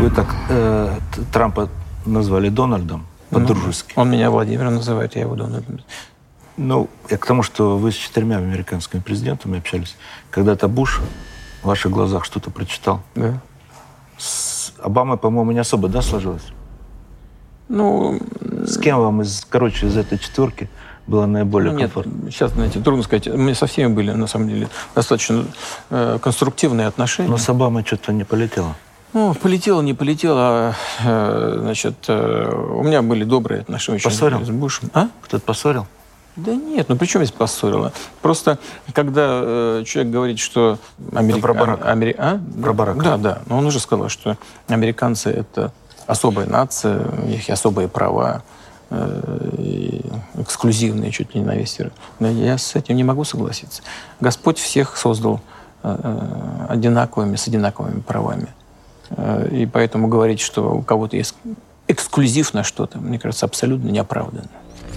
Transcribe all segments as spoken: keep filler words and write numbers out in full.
Вы так э, Трампа назвали Дональдом по-дружески. Ну, он меня Владимиром называет, я его Дональдом. Ну, я к тому, что вы с четырьмя американскими президентами общались. Когда-то Буш в ваших глазах что-то прочитал. Да. С Обамой, по-моему, не особо, да, сложилось? Ну... С кем вам, из, короче, из этой четверки было наиболее ну, нет, комфортно? Сейчас, знаете, трудно сказать. У меня со всеми были, на самом деле, достаточно э, конструктивные отношения. Но с Обамой что-то не полетело. Ну, полетело, не полетело. Э, значит, э, у меня были добрые отношения Поссорил? с Бушем. А? Кто-то поссорил? Да нет, ну при чем здесь поссорило? Просто, когда э, человек говорит, что... Америка... Про Барака. Амери... А? Про Барака. Да, да. Но он уже сказал, что американцы — это особая нация, у них есть особые права, э, и эксклюзивные чуть ли не на весь мир. Но я с этим не могу согласиться. Господь всех создал э, одинаковыми, с одинаковыми правами. Э, и поэтому говорить, что у кого-то есть эксклюзив на что-то, мне кажется, абсолютно неоправданно.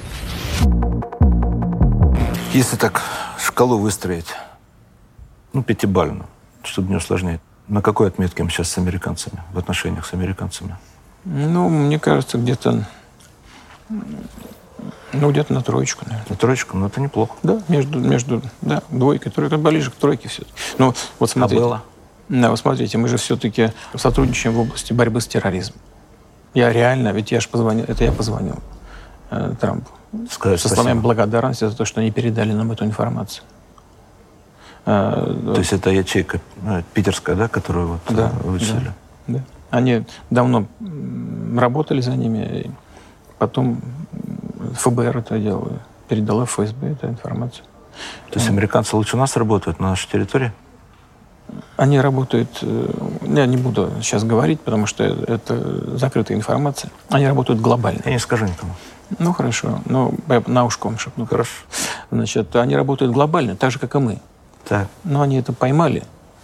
Если так шкалу выстроить, ну, пятибалльную, чтобы не усложнять, на какой отметке мы сейчас с американцами, в отношениях с американцами? Ну, мне кажется, где-то... Ну, где-то на троечку, наверное. На троечку? Ну, это неплохо. Да, между, между да, двойкой, тройкой, ближе к тройке все-таки. Ну, вот смотрите. А было? Да, вот смотрите, мы же все-таки сотрудничаем в области борьбы с терроризмом. Я реально, ведь я же позвонил, это я позвонил э, Трампу. Сказать со словами благодарности за то, что они передали нам эту информацию. То есть это ячейка питерская, да, которую вот да, вычислили? Да, да. Они давно работали за ними, и потом эф бэ эр это делало, передало эф эс бэ эту информацию. То есть американцы лучше нас работают на нашей территории? Они работают, я не буду сейчас говорить, потому что это закрытая информация, они работают глобально. Я не скажу никому. Ну, хорошо. Ну, я на ушко вам шепну. Хорошо. Значит, они работают глобально, так же, как и мы. Так. Но они это поймали.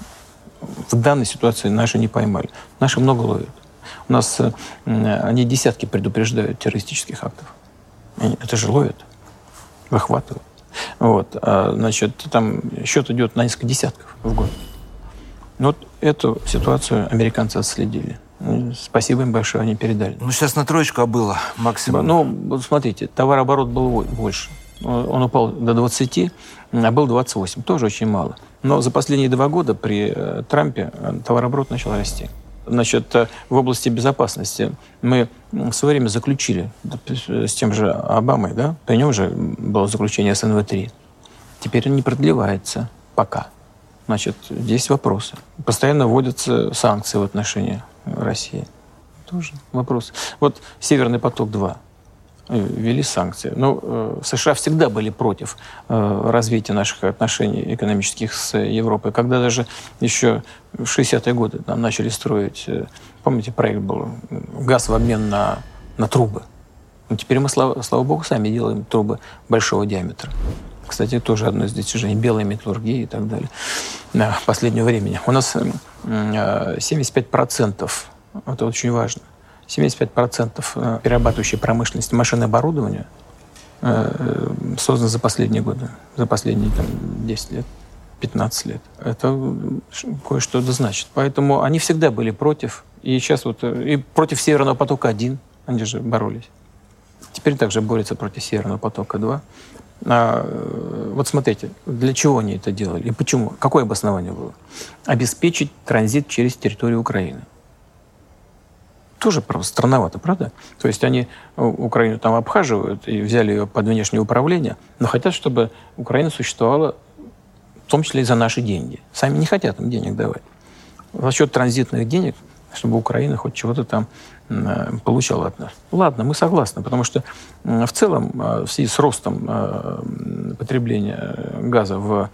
В данной ситуации наши не поймали. Наши много ловят. У нас э, они десятки предупреждают террористических актов. Они, это же ловят, выхватывают. Вот. А, значит, там счет идет на несколько десятков в год. Вот эту ситуацию американцы отследили. Спасибо им большое, они передали. Ну, сейчас на троечку, а было максимум. Ну, вот смотрите, товарооборот был больше. Он упал до двадцати, а был двадцать восемь. Тоже очень мало. Но за последние два года при Трампе товарооборот начал расти. Значит, в области безопасности мы в свое время заключили с тем же Обамой, да? При нем же было заключение эс эн вэ три. Теперь он не продлевается пока. Значит, здесь вопросы. Постоянно вводятся санкции в отношении России. Тоже вопрос. Вот «Северный поток-два» ввели санкции. Ну, США всегда были против развития наших отношений экономических с Европой. Когда даже еще в шестидесятые годы там начали строить, помните, проект был «Газ в обмен на, на трубы». Но теперь мы, слава, слава богу, сами делаем трубы большого диаметра. Кстати, тоже одно из достижений белой металлургии и так далее. Да, последнего времени. У нас семьдесят пять процентов, это очень важно, семьдесят пять процентов перерабатывающей промышленности машин и оборудования создано за последние годы, за последние там, десять лет, пятнадцать лет. Это кое-что это значит. Поэтому они всегда были против. И сейчас вот и против «Северного потока-один» они же боролись. Теперь также борются против «Северного потока-два». А, вот смотрите, для чего они это делали и почему? Какое обоснование было? Обеспечить транзит через территорию Украины. Тоже просто странновато, правда? То есть они Украину там обхаживают и взяли ее под внешнее управление, но хотят, чтобы Украина существовала в том числе и за наши деньги. Сами не хотят им денег давать. За счет транзитных денег, чтобы Украина хоть чего-то там получала от нас. Ладно, мы согласны, потому что в целом в связи с ростом потребления газа в,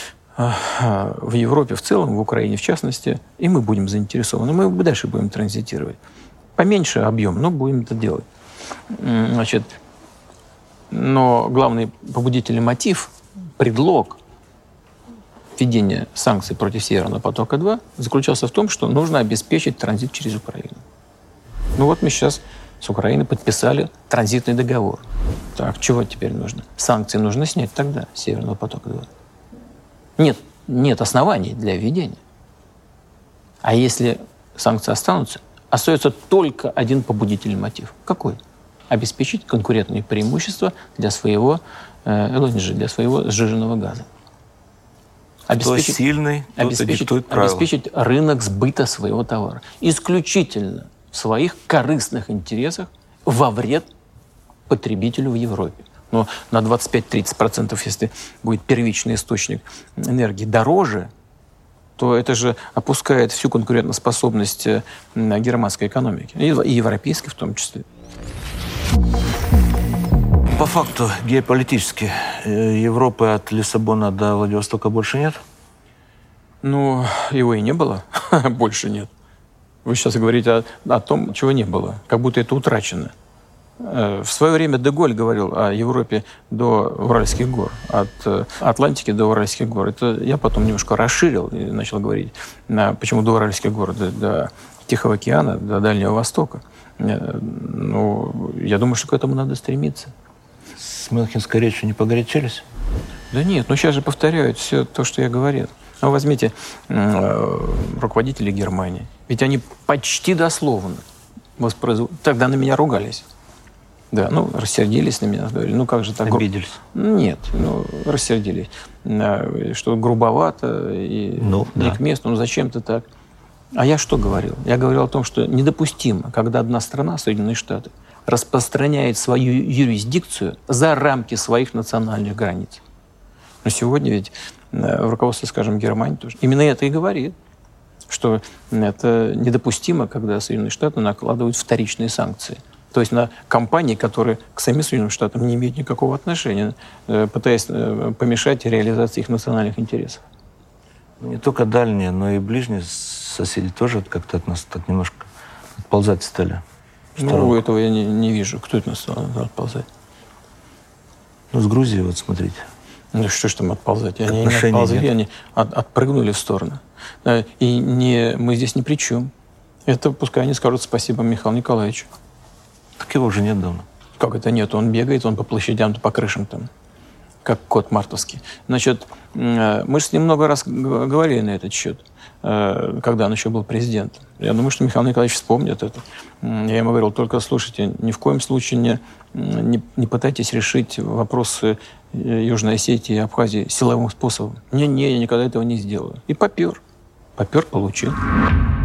в Европе в целом, в Украине в частности, и мы будем заинтересованы. Мы дальше будем транзитировать. Поменьше объем, но будем это делать. Значит, но главный побудительный мотив, предлог введения санкций против «Северного потока-два» заключался в том, что нужно обеспечить транзит через Украину. Ну вот мы сейчас с Украиной подписали транзитный договор. Так, чего теперь нужно? Санкции нужно снять тогда, «Северного потока-два». Нет, нет оснований для введения. А если санкции останутся, остается только один побудительный мотив. Какой? Обеспечить конкурентные преимущества для своего э, эл эн джи, для своего сжиженного газа. Обеспечить, кто сильный, тот обеспечить, диктует правила. Обеспечить рынок сбыта своего товара. Исключительно в своих корыстных интересах во вред потребителю в Европе. Но на двадцать пять - тридцать процентов, если будет первичный источник энергии дороже, то это же опускает всю конкурентоспособность германской экономики. И европейской в том числе. По факту, геополитически, Европы от Лиссабона до Владивостока больше нет? Ну, его и не было. Больше нет. Вы сейчас говорите о, о том, чего не было. Как будто это утрачено. В свое время де-Голь говорил о Европе до Уральских гор, от Атлантики до Уральских гор. Это я потом немножко расширил и начал говорить, почему до Уральских гор, до, до Тихого океана, до Дальнего Востока. Ну, я думаю, что к этому надо стремиться. С Мюнхенской речью не погорячились? Да нет, ну сейчас же повторяют все то, что я говорил. Ну, возьмите э, руководителей Германии. Ведь они почти дословно воспроизводят. Тогда на меня ругались. Да, ну, рассердились на меня, говорили, ну, как же так? Обиделись? Нет, ну, рассердились. Что грубовато и ну, не да. к месту, ну, зачем ты так? А я что говорил? Я говорил о том, что недопустимо, когда одна страна, Соединенные Штаты, распространяет свою юрисдикцию за рамки своих национальных границ. Но сегодня ведь в руководстве, скажем, Германии тоже именно это и говорит, что это недопустимо, когда Соединенные Штаты накладывают вторичные санкции. То есть на компании, которые к самим Соединенным Штатам не имеют никакого отношения, пытаясь помешать реализации их национальных интересов. Не только дальние, но и ближние соседи тоже как-то от нас так немножко отползать стали. Ну, этого я не, не вижу. Кто это нас стал отползать? Ну, с Грузией вот смотрите. Ну, что ж там отползать? Они не отползли, они от, отпрыгнули в сторону. И не, мы здесь ни при чем. Это пускай они скажут спасибо Михаилу Николаевичу. Так его уже нет давно. Как это нет? Он бегает, он по площадям, по крышам там, как кот мартовский. Значит, мы же с ним много раз говорили на этот счет, когда он еще был президентом. Я думаю, что Михаил Николаевич вспомнит это. Я ему говорил, только слушайте, ни в коем случае не, не, не пытайтесь решить вопросы Южной Осетии и Абхазии силовым способом. Не-не, я никогда этого не сделаю. И попер. Попер, получил.